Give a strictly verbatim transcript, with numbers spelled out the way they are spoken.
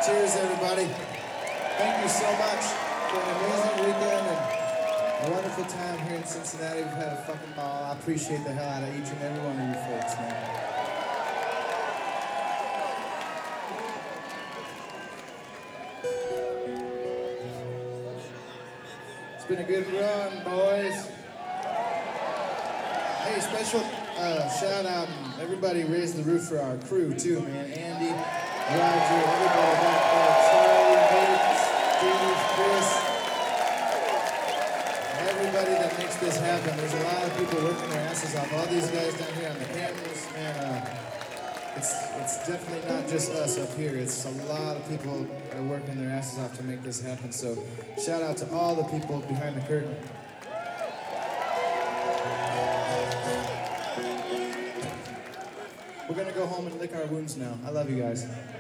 Cheers, everybody. Thank you so much for an amazing weekend and a wonderful time here in Cincinnati. We've had a fucking ball. I appreciate the hell out of each and every one of you folks, man. It's been a good run, boys. Hey, special uh, shout out and everybody raised the roof for our crew too, man. Andy, Roger, everybody back there, Charlie, Nate, Steve, Chris, everybody that makes this happen. There's a lot of people working their asses off. All these guys down here on the cameras, man. Uh, it's it's definitely not just us up here. It's a lot of people that are working their asses off to make this happen. So shout out to all the people behind the curtain. We're gonna go home and lick our wounds now. I love you guys.